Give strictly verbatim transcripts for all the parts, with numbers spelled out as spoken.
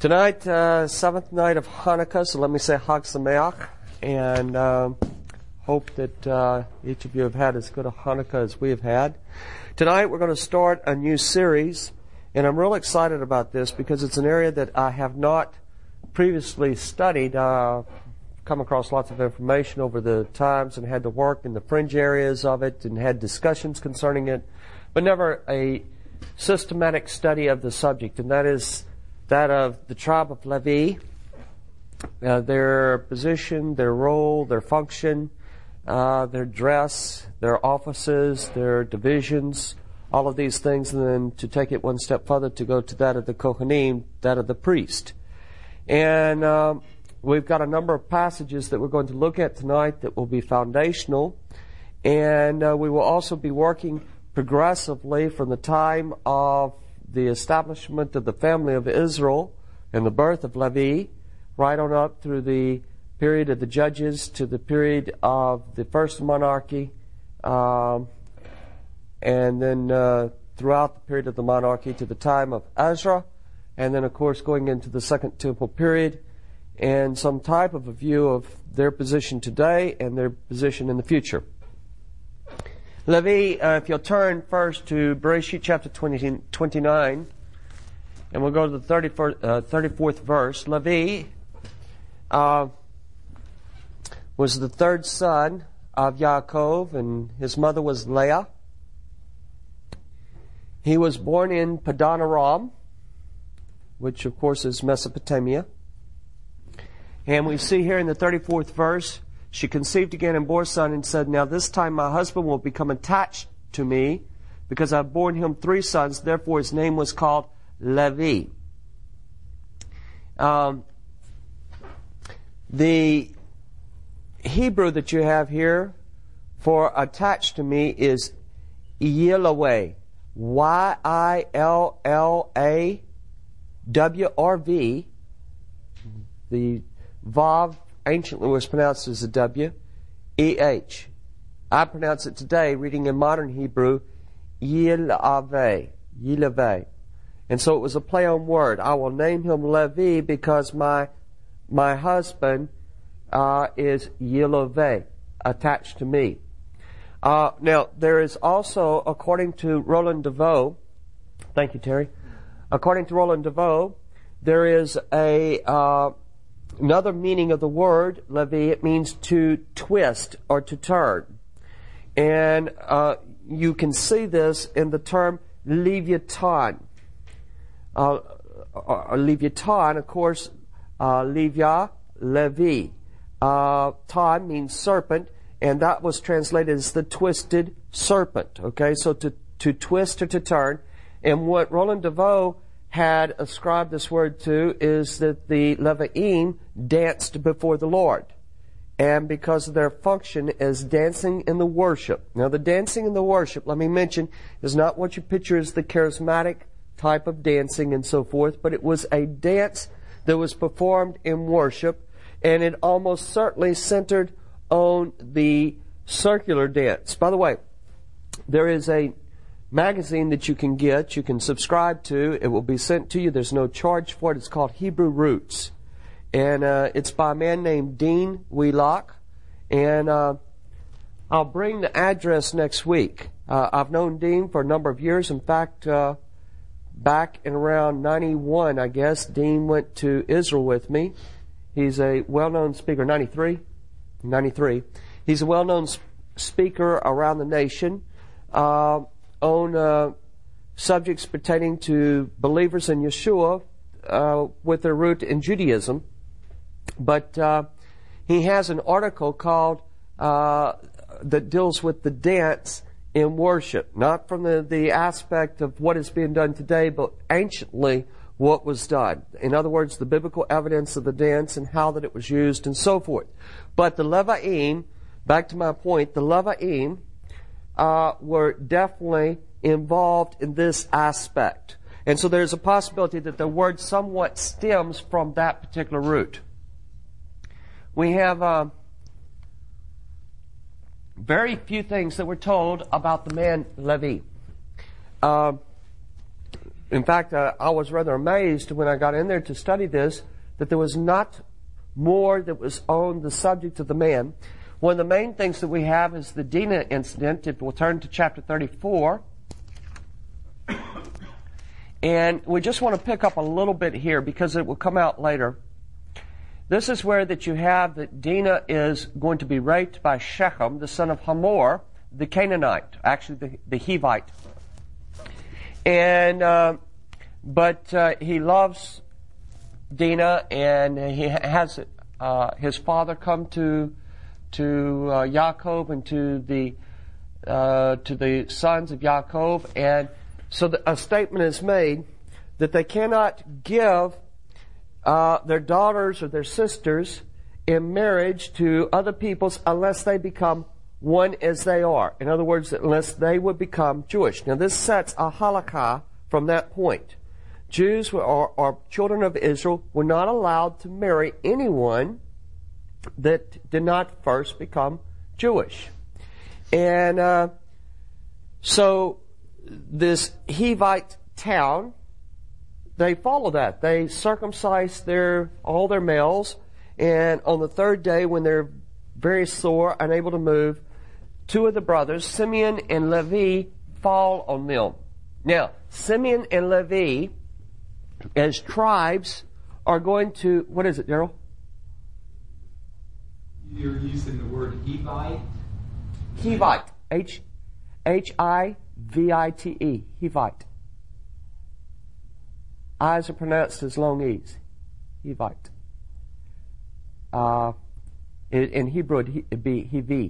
Tonight, uh, seventh night of Hanukkah, so let me say Chag Sameach, and uh, hope that uh, each of you have had as good a Hanukkah as we have had. Tonight, we're going to start a new series, and I'm real excited about this because it's an area that I have not previously studied. Uh, come across lots of information over the times and had to work in the fringe areas of it and had discussions concerning it, but never a systematic study of the subject, and that is that of the tribe of Levi, uh, their position, their role, their function, uh, their dress, their offices, their divisions, all of these things, and then to take it one step further to go to that of the Kohanim, that of the priest. And um, we've got a number of passages that we're going to look at tonight that will be foundational, and uh, we will also be working progressively from the time of the establishment of the family of Israel and the birth of Levi, right on up through the period of the judges to the period of the first monarchy, um, and then uh, throughout the period of the monarchy to the time of Ezra, and then of course going into the second temple period, and some type of a view of their position today and their position in the future. Levi, uh, if you'll turn first to Bereshit chapter twenty, twenty-nine, and we'll go to the thirty-fourth, uh, thirty-fourth verse. Levi uh, was the third son of Yaakov, and his mother was Leah. He was born in Padan Aram, which of course is Mesopotamia. And we see here in the thirty-fourth verse, she conceived again and bore a son and said, "Now this time my husband will become attached to me because I've borne him three sons." Therefore his name was called Levi. Um, the Hebrew that you have here for attached to me is Yilaweh. Y I L L A W R V. The Vav anciently was pronounced as a W, E H. I pronounce it today, reading in modern Hebrew, Yilaveh, Yilaveh. And so it was a play on word. I will name him Levi because my my husband uh, is Yilaveh, attached to me. Uh, now, there is also, according to Roland DeVoe, thank you, Terry. According to Roland DeVoe, there is a uh, another meaning of the word, Levi. It means to twist or to turn. And uh, you can see this in the term Leviathan. Uh, uh, Leviathan, of course, uh, Levia, Levi. Uh, Tan means serpent, and that was translated as the twisted serpent. Okay, so to, to twist or to turn. And what Roland DeVoe had ascribed this word to is that the Levi'im danced before the Lord. And because of their function as dancing in the worship. Now the dancing in the worship, let me mention, is not what you picture as the charismatic type of dancing and so forth, but it was a dance that was performed in worship, and it almost certainly centered on the circular dance. By the way, there is a magazine that you can get, you can subscribe to. It will be sent to you. There's no charge for it. It's called Hebrew Roots. And uh, it's by a man named Dean Wheelock. And uh, I'll bring the address next week. Uh, I've known Dean for a number of years. In fact, uh, back in around ninety-one, I guess, Dean went to Israel with me. He's a well-known speaker. ninety-three? ninety-three. He's a well-known sp- speaker around the nation. Uh, on uh, subjects pertaining to believers in Yeshua uh, with their root in Judaism. But uh, he has an article called uh, that deals with the dance in worship, not from the, the aspect of what is being done today, but anciently what was done. In other words, the biblical evidence of the dance and how that it was used and so forth. But the Levi'im, back to my point, the Levi'im Uh, were definitely involved in this aspect. And so there's a possibility that the word somewhat stems from that particular root. We have uh, very few things that we're told about the man Levi. Uh, In fact, uh, I was rather amazed when I got in there to study this that there was not more that was on the subject of the man. One of the main things that we have is the Dinah incident. If we'll turn to chapter thirty-four. And we just want to pick up a little bit here because it will come out later. This is where that you have that Dinah is going to be raped by Shechem, the son of Hamor, the Canaanite, actually the, the Hivite. And, uh, but uh, he loves Dinah, and he has uh, his father come to to uh, Yaakov and to the uh, to the sons of Yaakov, and so the, a statement is made that they cannot give uh, their daughters or their sisters in marriage to other peoples unless they become one as they are. In other words, unless they would become Jewish. Now this sets a halakha from that point. Jews or, or children of Israel were not allowed to marry anyone that did not first become Jewish. And uh, so this Hivite town, they follow that. They circumcise their all their males, and on the third day when they're very sore, unable to move, two of the brothers, Simeon and Levi, fall on them. Now, Simeon and Levi, as tribes, are going to, what is it, Daryl? You're using the word Hivite? Hivite. H H I V I T E. Hivite. I's are pronounced as long E's. Hivite. Uh, in, in Hebrew, it'd be Hivi.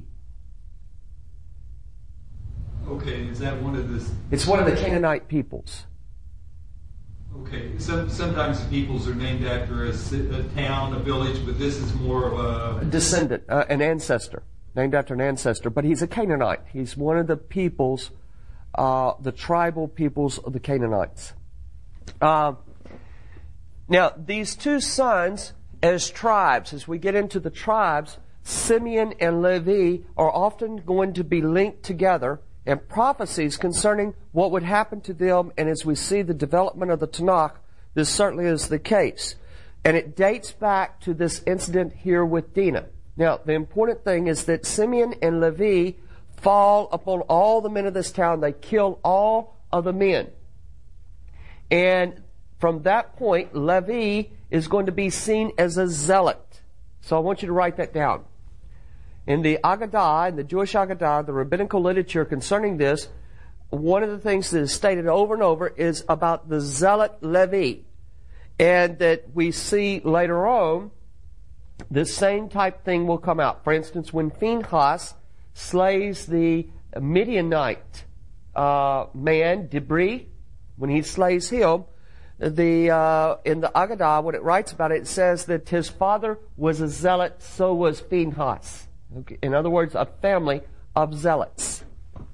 Okay, is that one of the... It's one of the Canaanite peoples. Okay, Some, sometimes the peoples are named after a, a town, a village, but this is more of a... a descendant, uh, an ancestor, named after an ancestor. But he's a Canaanite. He's one of the peoples, uh, the tribal peoples of the Canaanites. Uh, now, these two sons, as tribes, as we get into the tribes, Simeon and Levi are often going to be linked together, and prophecies concerning what would happen to them, and as we see the development of the Tanakh, this certainly is the case. And it dates back to this incident here with Dinah. Now, the important thing is that Simeon and Levi fall upon all the men of this town. They kill all of the men. And from that point, Levi is going to be seen as a zealot. So I want you to write that down. In the Agadah, in the Jewish Agadah, the rabbinical literature concerning this, one of the things that is stated over and over is about the zealot Levi. And that we see later on, the same type thing will come out. For instance, when Phinehas slays the Midianite uh, man, Dibri, when he slays him, the uh, in the Agadah, when it writes about it, it says that his father was a zealot, so was Phinehas. Okay. In other words, a family of zealots.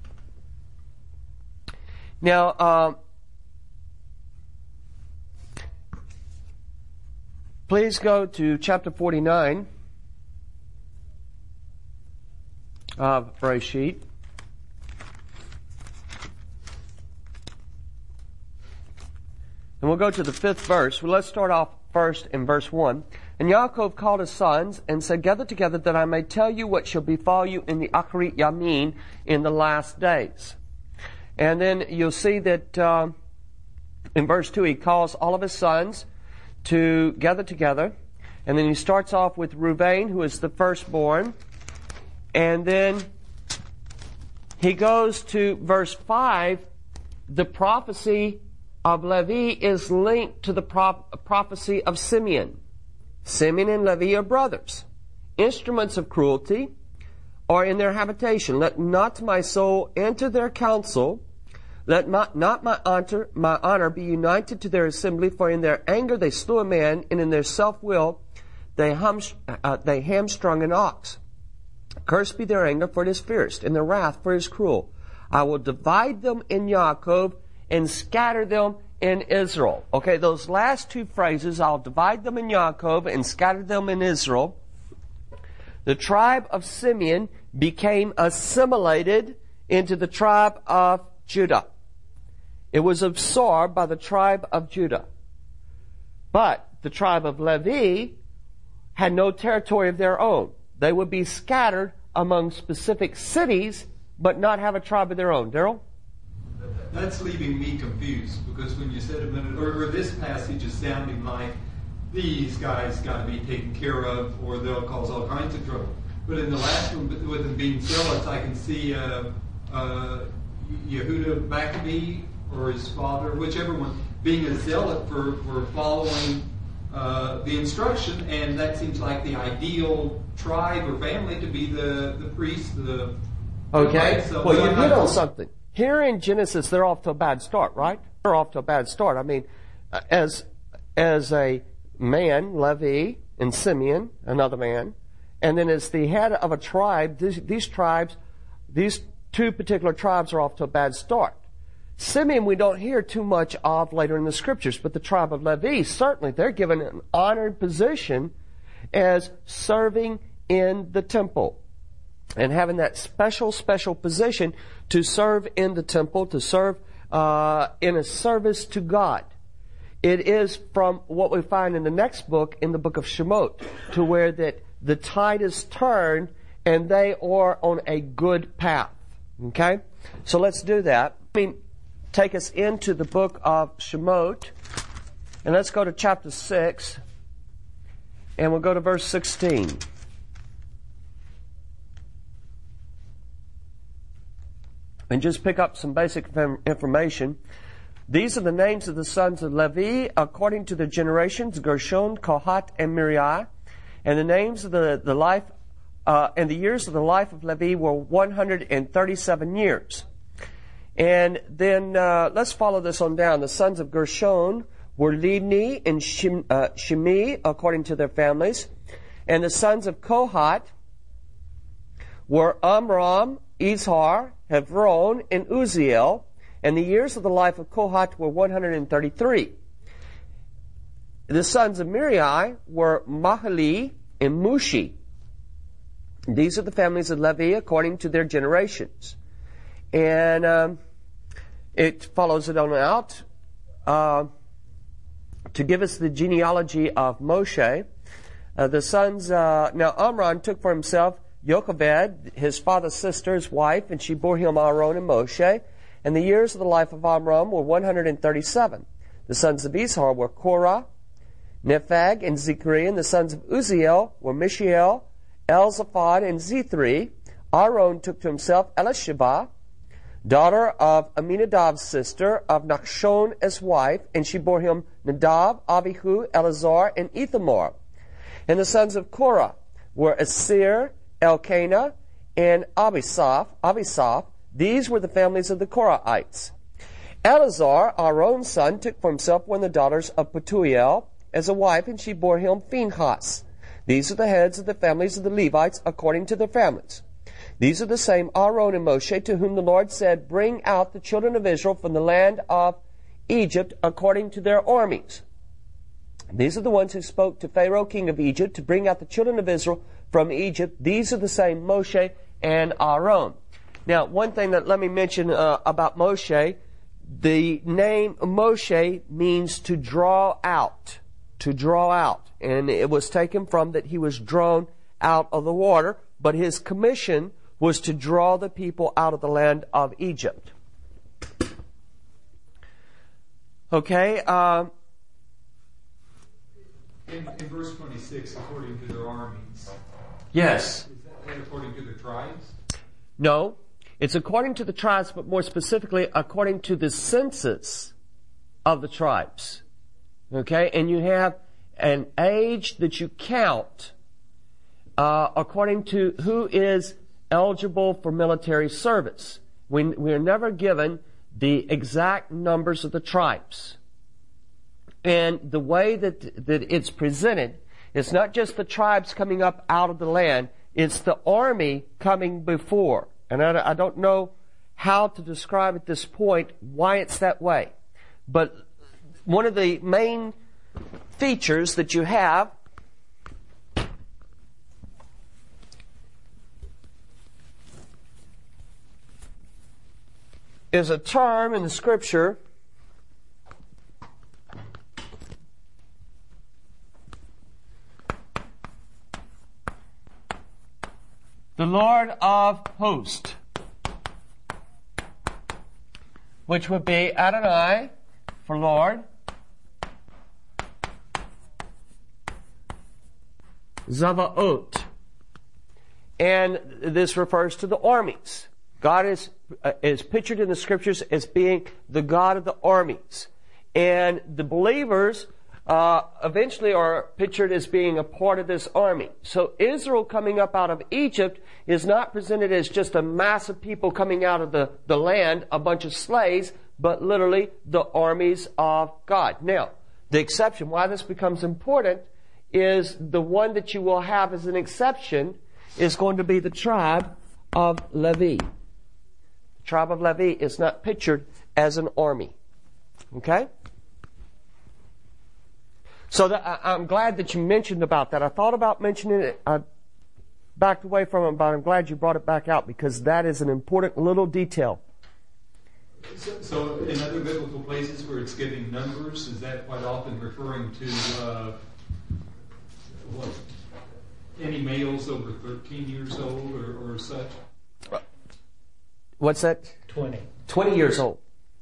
Now, uh, please go to chapter forty-nine of Bereshit. And we'll go to the fifth verse. Well, let's start off first in verse one. And Yaakov called his sons and said, Gather together that I may tell you what shall befall you in the Acharit Yamin in the last days. And then you'll see that uh, in verse two he calls all of his sons to gather together. And then he starts off with Reuben, who is the firstborn. And then he goes to verse five. The prophecy of Levi is linked to the prop- prophecy of Simeon. Simeon and Levi are brothers. Instruments of cruelty are in their habitation. Let not my soul enter their council. Let my, not my honor, my honor be united to their assembly. For in their anger they slew a man, and in their self-will they, hum, uh, they hamstrung an ox. Cursed be their anger, for it is fierce, and their wrath, for it is cruel. I will divide them in Yaakov and scatter them in Israel. Okay, those last two phrases, I'll divide them in Yaakov and scatter them in Israel. The tribe of Simeon became assimilated into the tribe of Judah. It was absorbed by the tribe of Judah. But the tribe of Levi had no territory of their own. They would be scattered among specific cities, but not have a tribe of their own. Daryl? That's leaving me confused, because when you said a minute, or, or this passage is sounding like these guys got to be taken care of, or they'll cause all kinds of trouble. But in the last one, with them being zealots, I can see uh, uh, Yehuda Maccabee, or his father, whichever one, being a zealot for, for following uh, the instruction, and that seems like the ideal tribe or family to be the, the priest, the... Okay, right? So, well, so you I'm hit not- on something. Here in Genesis, they're off to a bad start, right? They're off to a bad start. I mean, uh, as as a man, Levi, and Simeon, another man, and then as the head of a tribe, these, these tribes, these two particular tribes are off to a bad start. Simeon we don't hear too much of later in the Scriptures, but the tribe of Levi, certainly they're given an honored position as serving in the temple and having that special, special position to serve in the temple, to serve uh, in a service to God. It is from what we find in the next book, in the book of Shemot, to where that the tide is turned and they are on a good path. Okay? So let's do that. I mean, take us into the book of Shemot, and let's go to chapter six, and we'll go to verse sixteen. And just pick up some basic information. These are the names of the sons of Levi according to their generations: Gershon, Kohath, and Merari. And the names of the, the life uh, and the years of the life of Levi were one hundred thirty-seven years. And then uh, let's follow this on down. The sons of Gershon were Libni and Shim, uh, Shimi according to their families. And the sons of Kohath were Amram, Izhar, Hebron, and Uziel. And the years of the life of Kohath were one hundred thirty-three. The sons of Merari were Mahali and Mushi. These are the families of Levi according to their generations. And um, it follows it on out uh, to give us the genealogy of Moshe. Uh, the sons, uh, now Amram took for himself Jochebed, his father's sister's wife, and she bore him Aaron and Moshe. And the years of the life of Amram were one hundred thirty-seven. The sons of Izhar were Korah, Nephag, and Zichri. And the sons of Uziel were Mishael, Elzaphan, and Zithri. Aaron took to himself Elisheba, daughter of Aminadab's sister, of Nachshon as wife, and she bore him Nadab, Abihu, Eleazar, and Ithamar. And the sons of Korah were Asir, Elkanah, and Abisaph. Abisaph. These were the families of the Korahites. Eleazar, Aaron's son, took for himself one of the daughters of Petuel as a wife, and she bore him Phinehas. These are the heads of the families of the Levites according to their families. These are the same Aaron and Moshe to whom the Lord said, "Bring out the children of Israel from the land of Egypt according to their armies." These are the ones who spoke to Pharaoh, king of Egypt, to bring out the children of Israel from Egypt. These are the same Moshe and Aaron. Now, one thing that let me mention uh, about Moshe, the name Moshe means to draw out, to draw out. And it was taken from that he was drawn out of the water, but his commission was to draw the people out of the land of Egypt. Okay. Uh, in, in verse twenty-six, according to their armies. Yes. Is that according to the tribes? No. It's according to the tribes, but more specifically, according to the census of the tribes. Okay? And you have an age that you count uh, according to who is eligible for military service. We, we are never given the exact numbers of the tribes. And the way that, that it's presented, it's not just the tribes coming up out of the land, it's the army coming before. And I, I don't know how to describe at this point why it's that way. But one of the main features that you have is a term in the Scripture the Lord of hosts, which would be Adonai for Lord, Zavaot. And this refers to the armies. God is, uh, is pictured in the scriptures as being the God of the armies. And the believers uh, eventually are pictured as being a part of this army. So Israel coming up out of Egypt is not presented as just a mass of people coming out of the, the land, a bunch of slaves, but literally the armies of God. Now, the exception, why this becomes important, is the one that you will have as an exception is going to be the tribe of Levi. The tribe of Levi is not pictured as an army. Okay? So that, I, I'm glad that you mentioned about that. I thought about mentioning it. I backed away from it, but I'm glad you brought it back out because that is an important little detail. So, so in other biblical places where it's giving numbers, is that quite often referring to uh, what? Any males over thirteen years old or, or such? What's that? Twenty. Twenty years old.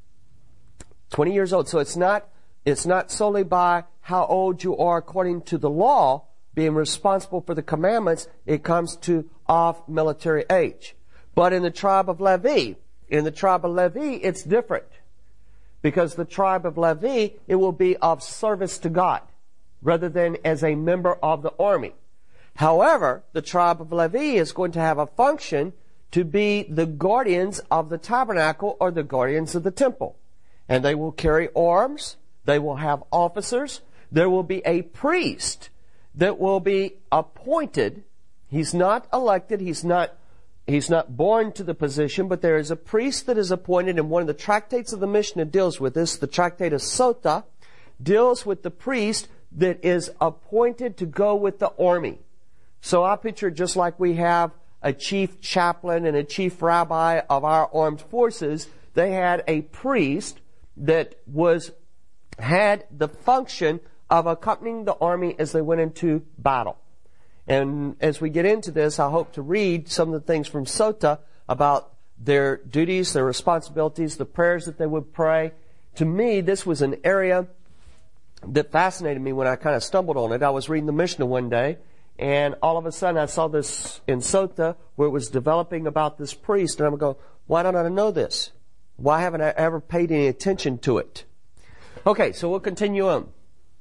Twenty years old. So it's not it's not solely by how old you are according to the law, being responsible for the commandments. It comes to of military age. But in the tribe of Levi, in the tribe of Levi, it's different. Because the tribe of Levi, it will be of service to God, rather than as a member of the army. However, the tribe of Levi is going to have a function to be the guardians of the tabernacle or the guardians of the temple. And they will carry arms. They will have officers. There will be a priest that will be appointed. He's not elected. He's not, he's not born to the position, but there is a priest that is appointed. And one of the tractates of the Mishnah deals with this. The tractate of Sota deals with the priest that is appointed to go with the army. So I picture just like we have a chief chaplain and a chief rabbi of our armed forces, they had a priest that was had the function of accompanying the army as they went into battle. And as we get into this, I hope to read some of the things from Sota about their duties, their responsibilities, the prayers that they would pray. To me, this was an area that fascinated me when I kind of stumbled on it. I was reading the Mishnah one day, and all of a sudden I saw this in Sota where it was developing about this priest, and I'm going, why don't I know this? Why haven't I ever paid any attention to it? Okay, so we'll continue on.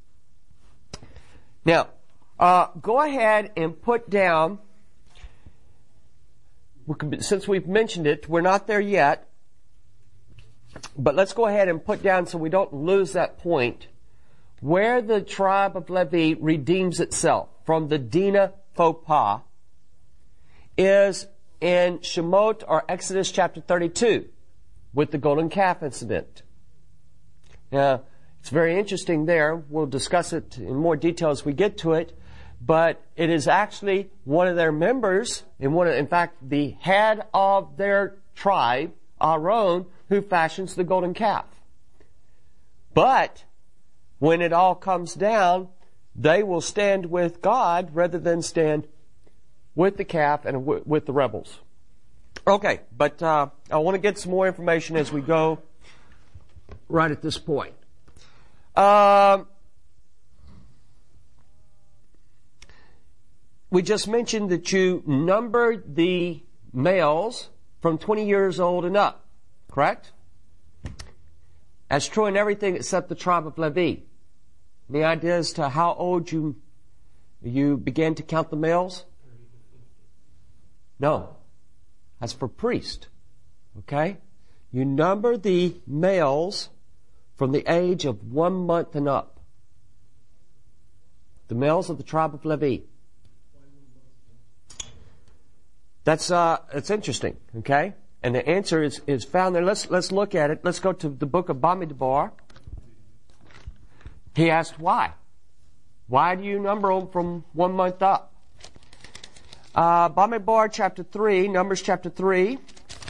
Now, uh, go ahead and put down, since we've mentioned it, we're not there yet, but let's go ahead and put down so we don't lose that point, where the tribe of Levi redeems itself from the Dina faux pas is in Shemot or Exodus chapter thirty-two with the golden calf incident. Now, it's very interesting there. We'll discuss it in more detail as we get to it. But it is actually one of their members, and one of, in fact, the head of their tribe, Aaron, who fashions the golden calf. But when it all comes down, they will stand with God rather than stand with the calf and w- with the rebels. Okay, but uh, I want to get some more information as we go right at this point. Um, we just mentioned that you numbered the males from twenty years old and up, correct? That's true in everything except the tribe of Levi. Any idea as to how old you you began to count the males? No. That's for priest. Okay? You number the males from the age of one month and up. The males of the tribe of Levi. That's uh that's interesting, okay? And the answer is, is found there. Let's let's look at it. Let's go to the book of Bamidbar. He asked why. Why do you number them from one month up? Uh, Bamidbar chapter three, Numbers chapter three,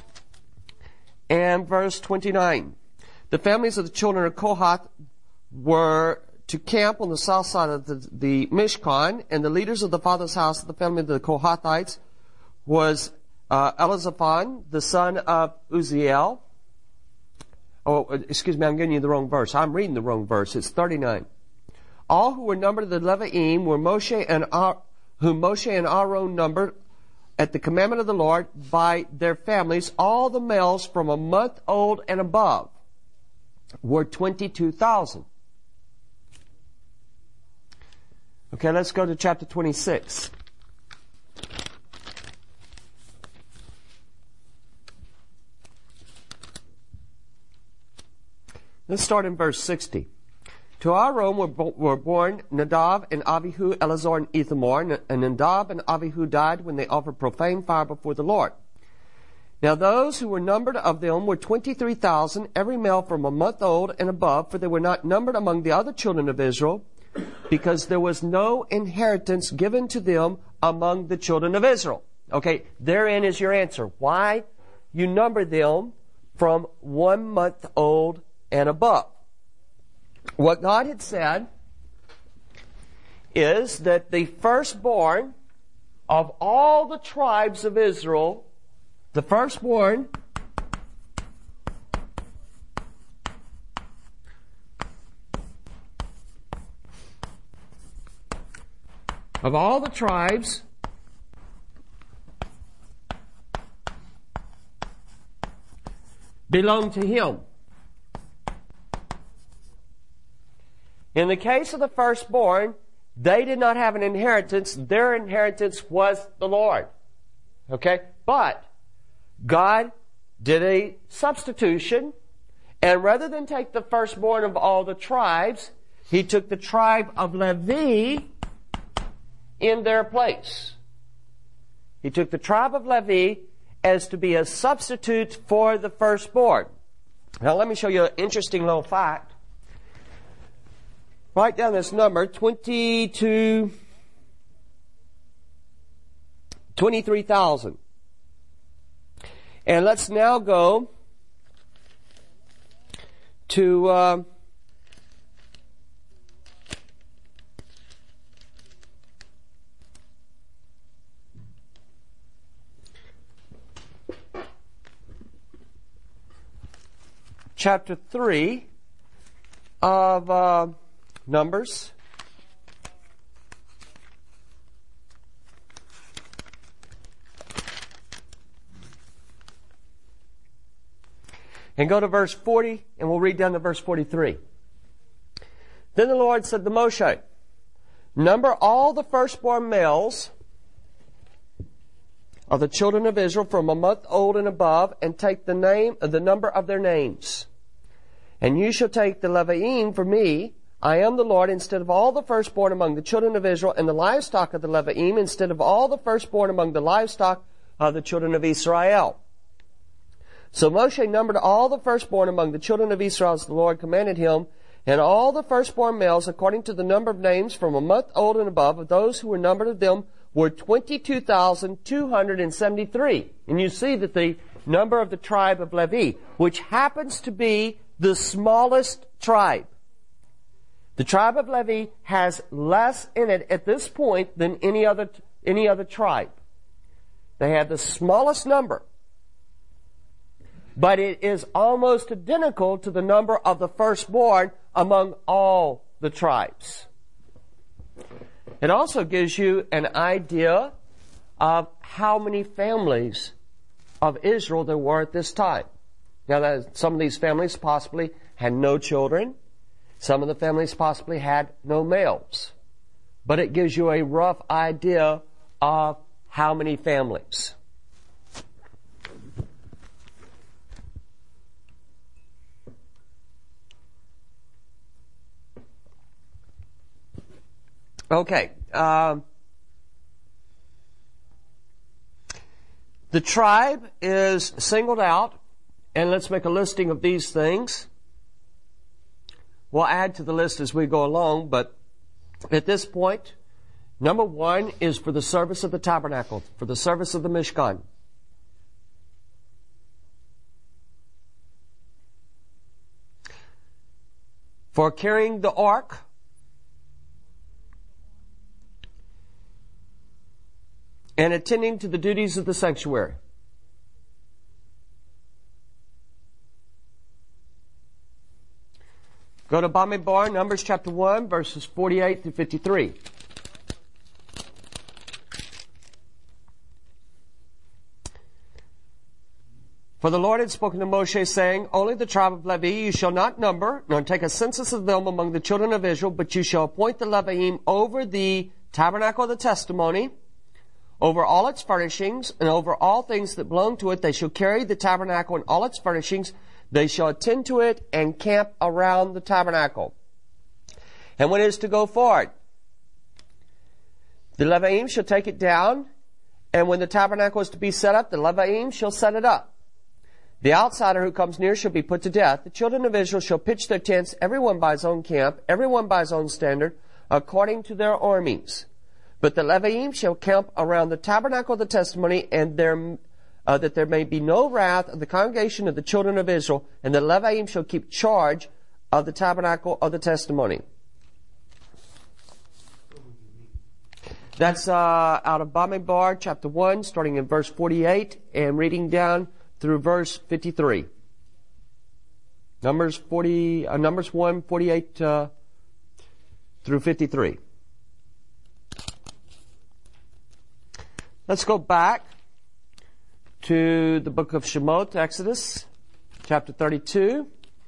and verse twenty-nine. The families of the children of Kohath were to camp on the south side of the, the Mishkan, and the leaders of the father's house of the family of the Kohathites was uh, Elizaphan, the son of Uzziel. Oh, excuse me, I'm giving you the wrong verse. I'm reading the wrong verse. It's thirty-nine. All who were numbered of the Levi'im were Moshe and Ar- whom Moshe and Aaron numbered at the commandment of the Lord by their families. All the males from a month old and above were twenty-two thousand. Okay, let's go to chapter twenty-six. Let's start in verse sixty. To Aaron were, were born Nadab and Abihu, Eleazar and Ithamar, and Nadab and Abihu died when they offered profane fire before the Lord. Now those who were numbered of them were twenty-three thousand, every male from a month old and above, for they were not numbered among the other children of Israel, because there was no inheritance given to them among the children of Israel. Okay, therein is your answer. Why you number them from one month old and above. What God had said is that the firstborn of all the tribes of Israel, the firstborn of all the tribes belonged to him. In the case of the firstborn, they did not have an inheritance. Their inheritance was the Lord. Okay? But God did a substitution, and rather than take the firstborn of all the tribes, He took the tribe of Levi in their place. He took the tribe of Levi as to be a substitute for the firstborn. Now let me show you an interesting little fact. Write down this number, twenty-two, twenty-three thousand. And let's now go to uh, chapter three of uh, Numbers. And go to verse forty, and we'll read down to verse forty-three. Then the Lord said to Moshe, number all the firstborn males of the children of Israel from a month old and above, and take the name, the number of their names. And you shall take the Levi'im for me. I am the Lord, instead of all the firstborn among the children of Israel, and the livestock of the Levi'im, instead of all the firstborn among the livestock of the children of Israel. So Moshe numbered all the firstborn among the children of Israel as the Lord commanded him, and all the firstborn males according to the number of names from a month old and above of those who were numbered of them were twenty-two thousand two hundred seventy-three. And you see that the number of the tribe of Levi, which happens to be the smallest tribe. The tribe of Levi has less in it at this point than any other, any other tribe. They have the smallest number. But it is almost identical to the number of the firstborn among all the tribes. It also gives you an idea of how many families of Israel there were at this time. Now, that some of these families possibly had no children. Some of the families possibly had no males. But it gives you a rough idea of how many families. Okay. Um, the tribe is singled out, and let's make a listing of these things. We'll add to the list as we go along, but at this point, number one is for the service of the tabernacle, for the service of the Mishkan. For carrying the ark, and attending to the duties of the sanctuary. Go to Bamidbar, Numbers chapter one, verses forty-eight through fifty-three. For the Lord had spoken to Moshe, saying, Only the tribe of Levi you shall not number, nor take a census of them among the children of Israel, but you shall appoint the Leviim over the tabernacle of the testimony, over all its furnishings, and over all things that belong to it. They shall carry the tabernacle and all its furnishings. They shall attend to it and camp around the tabernacle. And when it is to go forward, the Leviim shall take it down, and when the tabernacle is to be set up, the Leviim shall set it up. The outsider who comes near shall be put to death. The children of Israel shall pitch their tents, everyone by his own camp, everyone by his own standard, according to their armies. But the Leviim shall camp around the tabernacle of the testimony, and there, uh, that there may be no wrath of the congregation of the children of Israel, and the Leviim shall keep charge of the tabernacle of the testimony. That's uh, out of Bamidbar, chapter one, starting in verse forty-eight, and reading down through verse fifty-three. Numbers forty, uh, Numbers one, forty-eight uh, through fifty-three. Let's go back to the book of Shemot, Exodus, chapter thirty-two.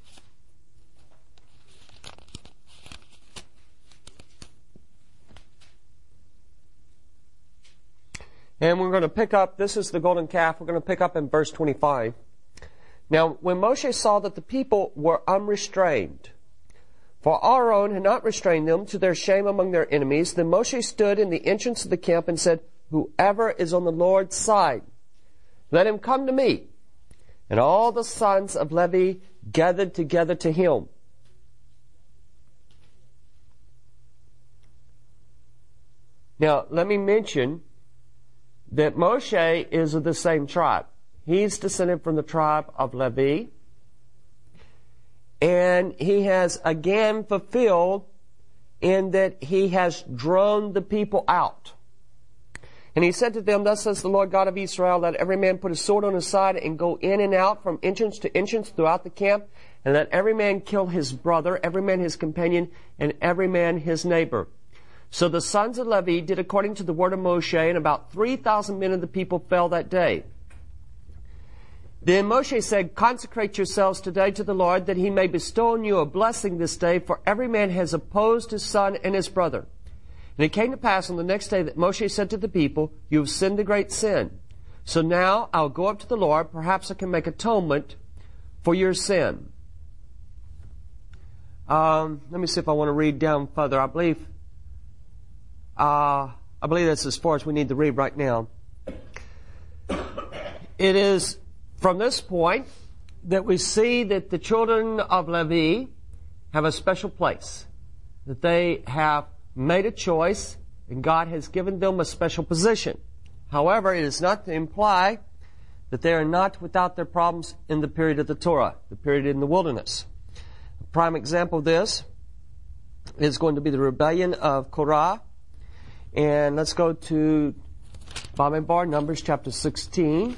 And we're going to pick up, this is the golden calf, we're going to pick up in verse twenty-five. Now, when Moshe saw that the people were unrestrained, for Aaron had not restrained them to their shame among their enemies, then Moshe stood in the entrance of the camp and said, Whoever is on the Lord's side, let him come to me. And all the sons of Levi gathered together to him. Now, let me mention that Moshe is of the same tribe. He's descended from the tribe of Levi. And he has again fulfilled in that he has drawn the people out. And he said to them, Thus says the Lord God of Israel, let every man put his sword on his side and go in and out from entrance to entrance throughout the camp, and let every man kill his brother, every man his companion, and every man his neighbor. So the sons of Levi did according to the word of Moshe, and about three thousand men of the people fell that day. Then Moshe said, Consecrate yourselves today to the Lord, that he may bestow on you a blessing this day, for every man has opposed his son and his brother. And it came to pass on the next day that Moshe said to the people, You have sinned a great sin. So now I'll go up to the Lord, perhaps I can make atonement for your sin. Um, let me see if I want to read down further. I believe Uh, I believe that's as far as we need to read right now. It is from this point that we see that the children of Levi have a special place, that they have made a choice, and God has given them a special position. However, it is not to imply that they are not without their problems in the period of the Torah, the period in the wilderness. A prime example of this is going to be the rebellion of Korah. And let's go to Bamidbar, Numbers chapter sixteen.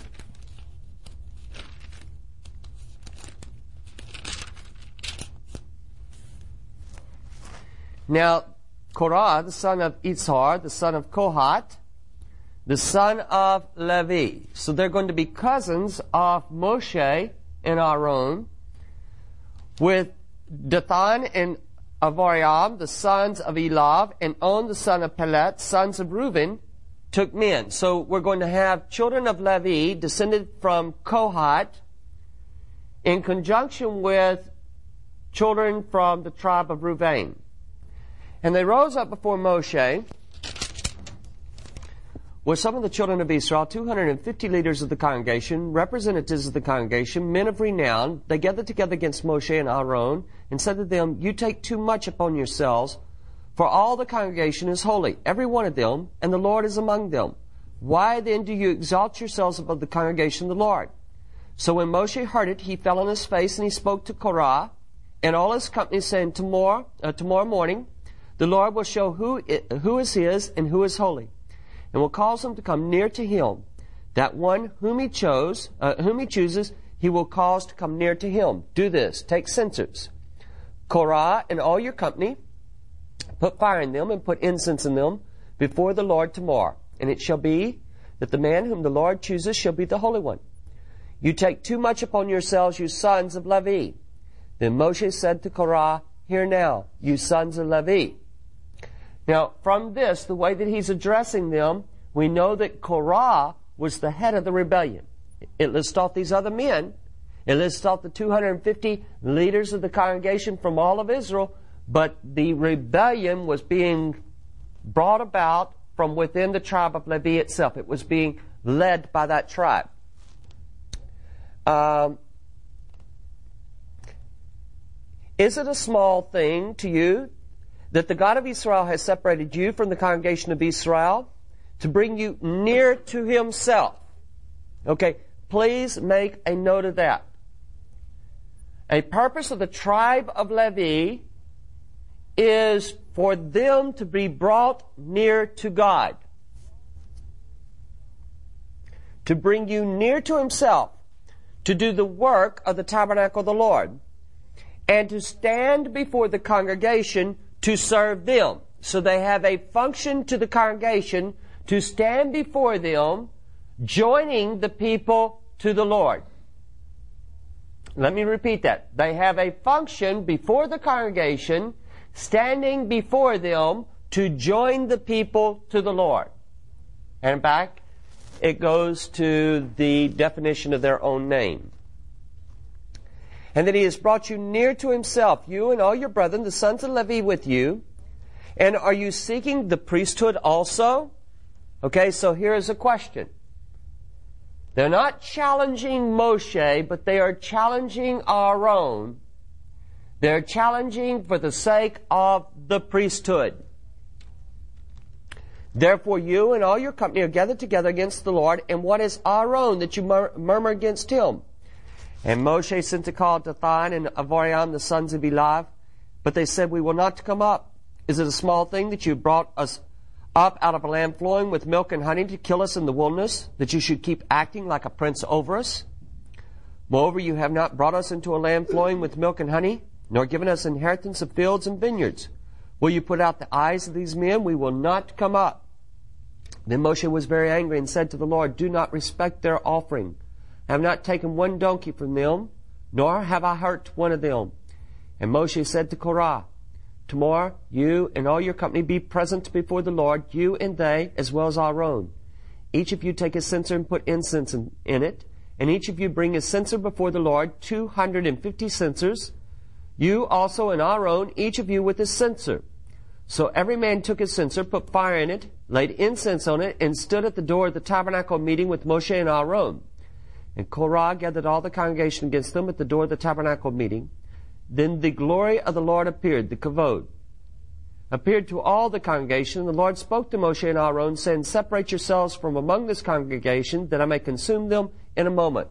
Now, Korah, the son of Itzhar, the son of Kohat, the son of Levi. So they're going to be cousins of Moshe and Aaron, with Dathan and Avariam, the sons of Elav, and On, the son of Pelet, sons of Reuben, took men. So we're going to have children of Levi descended from Kohat in conjunction with children from the tribe of Reuben. And they rose up before Moshe with some of the children of Israel, two hundred fifty leaders of the congregation, representatives of the congregation, men of renown. They gathered together against Moshe and Aaron and said to them, You take too much upon yourselves, for all the congregation is holy, every one of them, and the Lord is among them. Why then do you exalt yourselves above the congregation of the Lord? So when Moshe heard it, he fell on his face, and he spoke to Korah and all his company, saying, Tomorrow, uh, tomorrow morning the Lord will show who, who is his and who is holy. and will cause them to come near to him. That one whom he chose, uh, whom he chooses, he will cause to come near to him. Do this. Take censers. Korah and all your company, put fire in them and put incense in them before the Lord tomorrow. And it shall be that the man whom the Lord chooses shall be the Holy One. You take too much upon yourselves, you sons of Levi. Then Moshe said to Korah, Hear now, you sons of Levi. Now, from this, the way that he's addressing them, we know that Korah was the head of the rebellion. It lists off these other men. It lists off the two hundred fifty leaders of the congregation from all of Israel, but the rebellion was being brought about from within the tribe of Levi itself. It was being led by that tribe. Um, is it a small thing to you that the God of Israel has separated you from the congregation of Israel to bring you near to himself? Okay, please make a note of that. A purpose of the tribe of Levi is for them to be brought near to God, to bring you near to himself, to do the work of the tabernacle of the Lord, and to stand before the congregation to serve them. So they have a function to the congregation to stand before them, joining the people to the Lord. Let me repeat that. They have a function before the congregation, standing before them to join the people to the Lord. And back, it goes to the definition of their own name. And that he has brought you near to himself, you and all your brethren, the sons of Levi with you. And are you seeking the priesthood also? Okay, so here is a question. They're not challenging Moshe, but they are challenging Aaron. They're challenging for the sake of the priesthood. Therefore you and all your company are gathered together against the Lord, and what is Aaron that you mur- murmur against him? And Moshe sent to call Dathan and Abiram, the sons of Eliab, but they said, We will not come up. Is it a small thing that you brought us up out of a land flowing with milk and honey to kill us in the wilderness, that you should keep acting like a prince over us? Moreover, you have not brought us into a land flowing with milk and honey, nor given us inheritance of fields and vineyards. Will you put out the eyes of these men? We will not come up. Then Moshe was very angry and said to the Lord, Do not respect their offering. I have not taken one donkey from them, nor have I hurt one of them. And Moshe said to Korah, Tomorrow you and all your company be present before the Lord, you and they, as well as Aaron. Each of you take a censer and put incense in, in it, and each of you bring a censer before the Lord, two hundred and fifty censers. You also and Aaron, each of you with a censer. So every man took his censer, put fire in it, laid incense on it, and stood at the door of the tabernacle meeting with Moshe and Aaron. And Korah gathered all the congregation against them at the door of the tabernacle meeting. Then the glory of the Lord appeared, the kavod, appeared to all the congregation. The Lord spoke to Moshe and Aaron, saying, Separate yourselves from among this congregation, that I may consume them in a moment.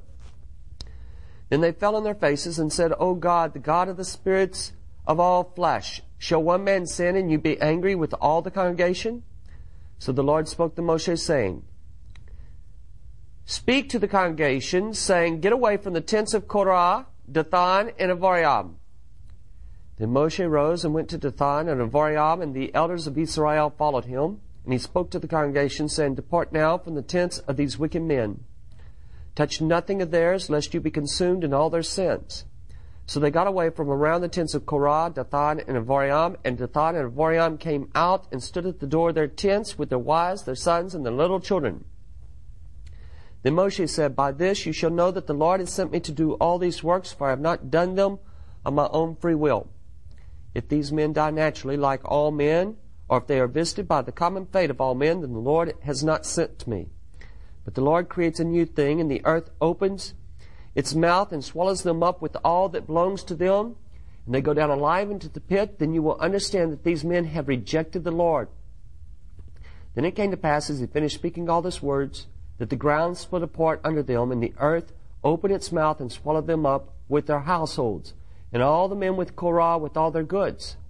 Then they fell on their faces and said, O God, the God of the spirits of all flesh, shall one man sin and you be angry with all the congregation? So the Lord spoke to Moshe, saying, Speak to the congregation, saying, Get away from the tents of Korah, Dathan, and Abiram. Then Moshe rose and went to Dathan and Abiram, and the elders of Israel followed him. And he spoke to the congregation, saying, Depart now from the tents of these wicked men. Touch nothing of theirs, lest you be consumed in all their sins. So they got away from around the tents of Korah, Dathan, and Abiram, and Dathan and Abiram came out and stood at the door of their tents with their wives, their sons, and their little children. Then Moshe said, By this you shall know that the Lord has sent me to do all these works, for I have not done them of my own free will. If these men die naturally like all men, or if they are visited by the common fate of all men, then the Lord has not sent me. But the Lord creates a new thing, and the earth opens its mouth and swallows them up with all that belongs to them, and they go down alive into the pit. Then you will understand that these men have rejected the Lord. Then it came to pass, as he finished speaking all these words, that the ground split apart under them, and the earth opened its mouth and swallowed them up with their households, and all the men with Korah with all their goods.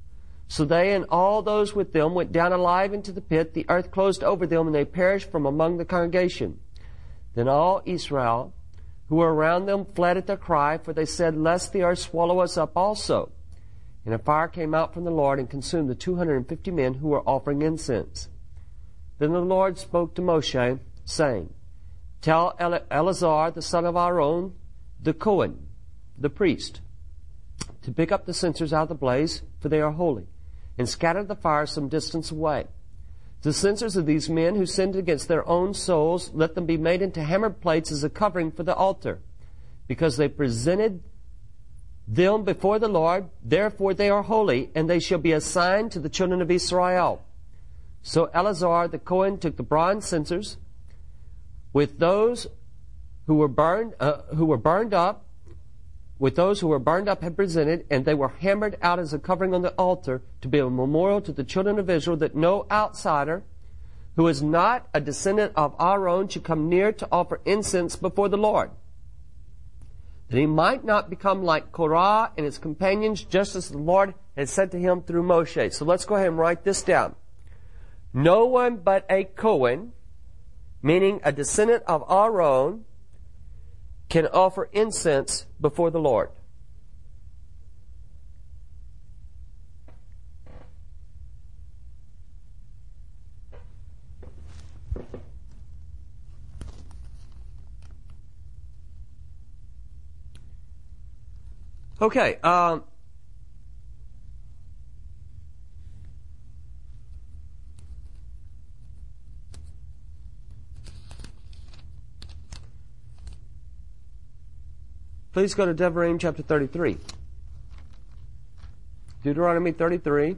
So they and all those with them went down alive into the pit. The earth closed over them, and they perished from among the congregation. Then all Israel who were around them fled at their cry, for they said, Lest the earth swallow us up also. And a fire came out from the Lord and consumed the two hundred fifty men who were offering incense. Then the Lord spoke to Moshe, saying, Tell Eleazar, the son of Aaron, the Cohen, the priest, to pick up the censers out of the blaze, for they are holy, and scatter the fire some distance away. The censers of these men who sinned against their own souls, let them be made into hammered plates as a covering for the altar, because they presented them before the Lord. Therefore they are holy, and they shall be a sign to the children of Israel. So Eleazar the Cohen took the bronze censers with those who were burned, uh, who were burned up, with those who were burned up had presented, and they were hammered out as a covering on the altar to be a memorial to the children of Israel, that no outsider who is not a descendant of Aaron should come near to offer incense before the Lord, that he might not become like Korah and his companions, just as the Lord had said to him through Moshe. So let's go ahead and write this down. No one but a Cohen, meaning a descendant of Aaron, can offer incense before the Lord. Okay, um, please go to Devarim chapter thirty-three. Deuteronomy thirty-three.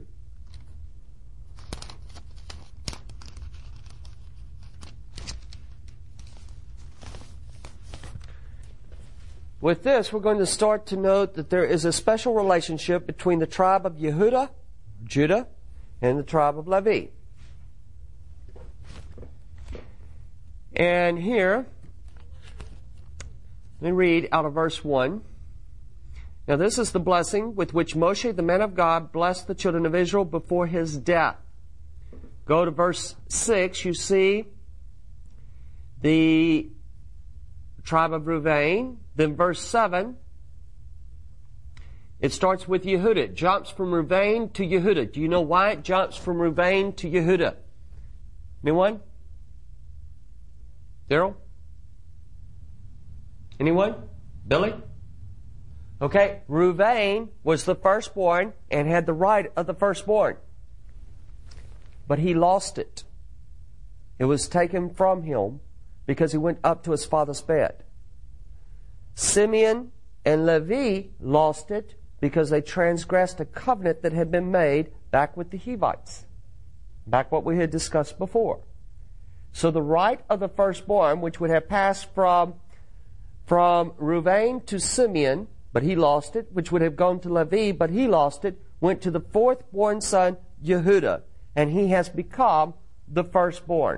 With this, we're going to start to note that there is a special relationship between the tribe of Yehudah, Judah, and the tribe of Levi. And here, let me read out of verse one. Now this is the blessing with which Moshe, the man of God, blessed the children of Israel before his death. Go to verse six, you see the tribe of Reuven. Then verse seven, it starts with Yehudah. It jumps from Reuven to Yehudah. Do you know why it jumps from Reuven to Yehudah? Anyone? Daryl? Anyone? Billy? Okay, Reuven was the firstborn and had the right of the firstborn. But he lost it. It was taken from him because he went up to his father's bed. Simeon and Levi lost it because they transgressed a covenant that had been made back with the Hivites. Back what we had discussed before. So the right of the firstborn, which would have passed from From Reuven to Simeon, but he lost it, which would have gone to Levi, but he lost it, went to the fourth-born son, Yehudah, and he has become the firstborn.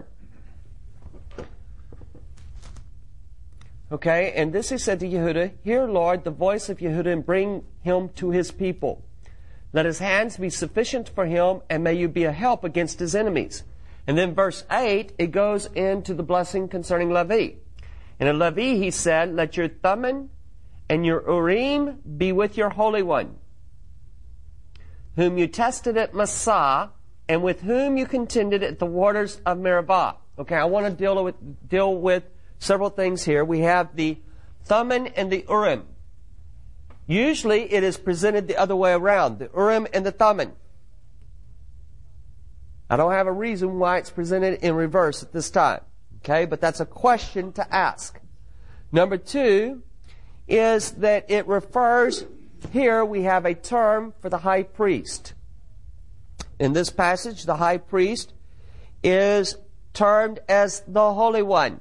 Okay, and this he said to Yehudah, Hear, Lord, the voice of Yehudah, and bring him to his people. Let his hands be sufficient for him, and may you be a help against his enemies. And then verse eight, it goes into the blessing concerning Levi. And in Levi he said, Let your Thummim and your Urim be with your Holy One, whom you tested at Massah, and with whom you contended at the waters of Meribah. Okay, I want to deal with, deal with several things here. We have the Thummim and the Urim. Usually it is presented the other way around, the Urim and the Thummim. I don't have a reason why it's presented in reverse at this time. Okay, but that's a question to ask. Number two is that it refers, here we have a term for the high priest. In this passage, the high priest is termed as the Holy One.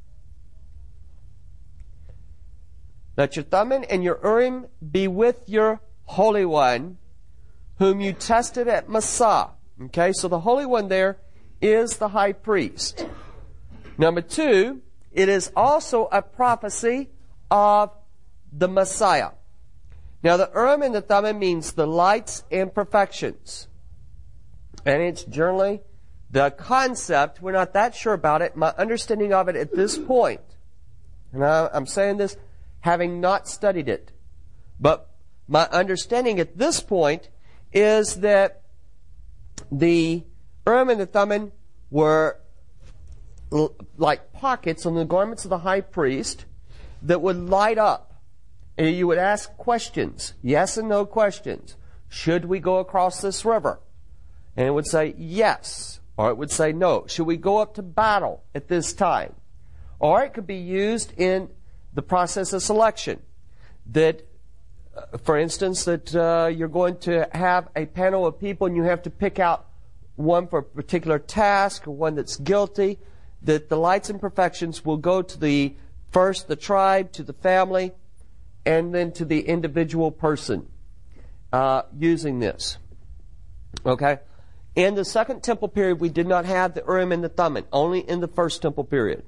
Let your Thummim and your Urim be with your Holy One, whom you tested at Massah. Okay, so the Holy One there is the high priest. Number two, it is also a prophecy of the Messiah. Now, the Urim and the Thummim means the lights and perfections. And it's generally the concept, we're not that sure about it. My understanding of it at this point, and I, I'm saying this having not studied it, but my understanding at this point is that the Urim and the Thummim were l- like pockets on the garments of the high priest that would light up. And you would ask questions, yes and no questions. Should we go across this river? And it would say yes, or it would say no. Should we go up to battle at this time? Or it could be used in the process of selection. That, uh, for instance, that uh, you're going to have a panel of people and you have to pick out one for a particular task or one that's guilty, that the lights and perfections will go to the first the tribe, to the family, and then to the individual person uh, using this. Okay? In the Second Temple period, we did not have the Urim and the Thummim, only in the First Temple period.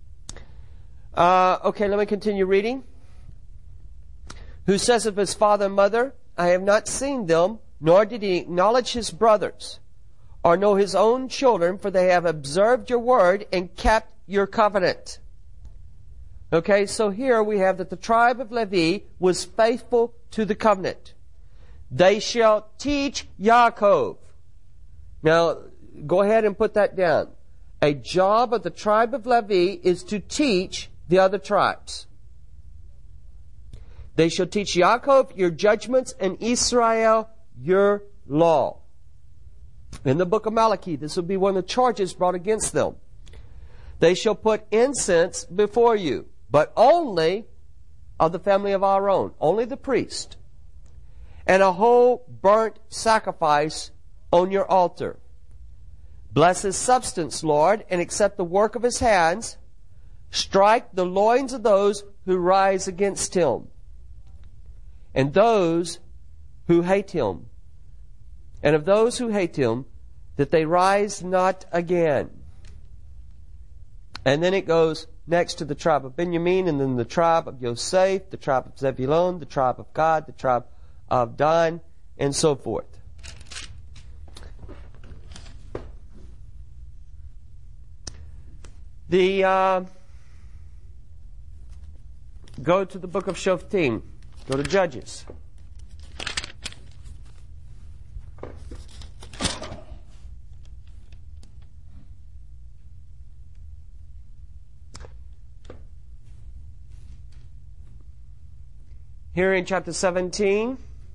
Uh, okay, let me continue reading. Who says of his father and mother, I have not seen them, nor did he acknowledge his brothers, or know his own children, for they have observed your word and kept your covenant. Okay, so here we have that the tribe of Levi was faithful to the covenant. They shall teach Yaakov. Now, go ahead and put that down. A job of the tribe of Levi is to teach the other tribes. They shall teach Yaakov your judgments and Israel your law. In the book of Malachi, this will be one of the charges brought against them. They shall put incense before you, but only of the family of Aaron, only the priest, and a whole burnt sacrifice on your altar. Bless his substance, Lord, and accept the work of his hands. Strike the loins of those who rise against him, and those who hate him, and of those who hate him, that they rise not again. And then it goes next to the tribe of Benjamin, and then the tribe of Yosef, the tribe of Zebulun, the tribe of Gad, the tribe of Dan, and so forth. The uh, go to the book of Shoftim. Go to Judges. Here in chapter seventeen,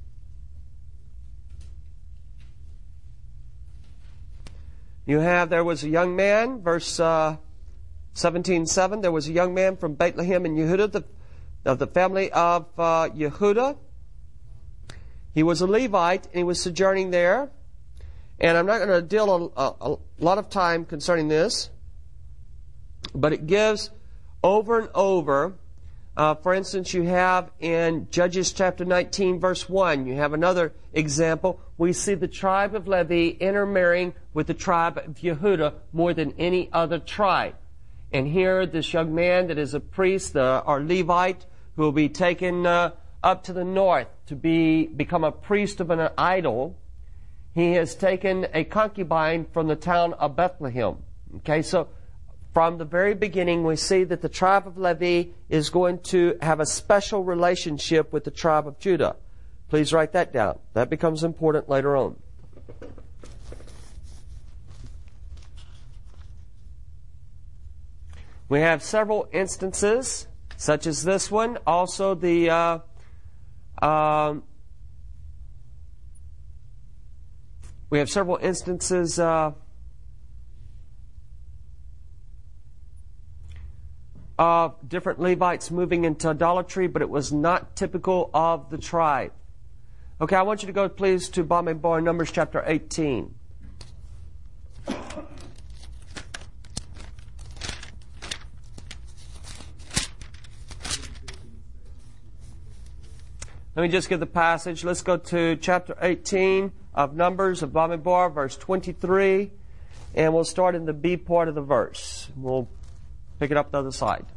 you have, there was a young man, verse uh, seventeen seven, there was a young man from Bethlehem in Yehudah, the, of the family of uh, Yehudah. He was a Levite, and he was sojourning there. And I'm not going to deal a, a, a lot of time concerning this, but it gives over and over. Uh, for instance, you have in Judges chapter nineteen, verse one, you have another example. We see the tribe of Levi intermarrying with the tribe of Yehudah more than any other tribe. And here, this young man that is a priest, uh, or Levite, who will be taken uh, up to the north to be become a priest of an idol, he has taken a concubine from the town of Bethlehem. Okay, so from the very beginning, we see that the tribe of Levi is going to have a special relationship with the tribe of Judah. Please write that down. That becomes important later on. We have several instances, such as this one. Also, the uh, um, we have several instances. Uh, of different Levites moving into idolatry, but it was not typical of the tribe. Okay, I want you to go, please, to Bamidbar, Numbers chapter eighteen. Let me just give the passage. Let's go to chapter eighteen of Numbers of Bamidbar, verse twenty-three, and we'll start in the B part of the verse. We'll pick it up the other side.